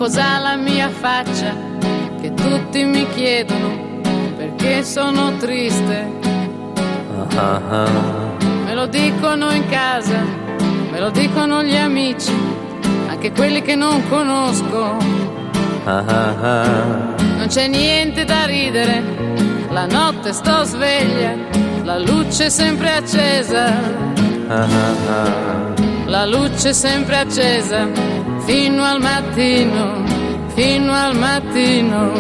cos'ha la mia faccia, che tutti mi chiedono perché sono triste. Me lo dicono in casa, me lo dicono gli amici, anche quelli che non conosco. Non c'è niente da ridere, la notte sto sveglia, la luce è sempre accesa. La luce è sempre accesa fino al mattino, fino al mattino.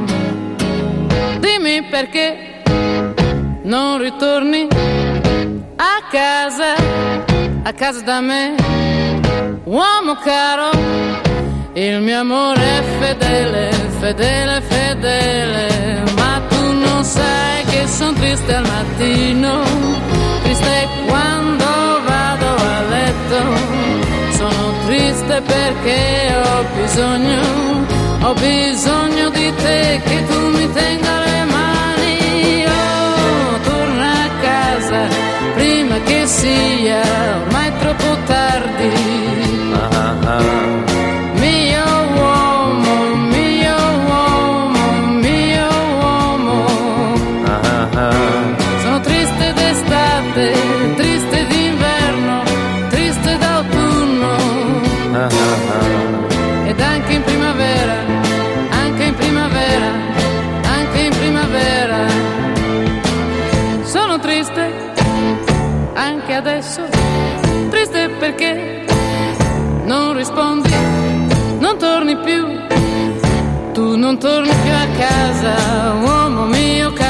Dimmi perché non ritorni a casa da me, uomo caro. Il mio amore è fedele, fedele, fedele, ma tu non sai che son triste al mattino, triste quando vado a letto, sono triste perché ho bisogno di te, che tu mi tenga le mani. Oh, torna a casa prima che sia ormai troppo tardi. Mio uomo, mio uomo, mio uomo. Sono triste d'estate, triste d'inverno, triste d'autunno. Ed anche in primavera, anche in primavera, anche in primavera. Sono triste anche adesso, triste perché non rispondi, non torni più, tu non torni più a casa, uomo mio caro.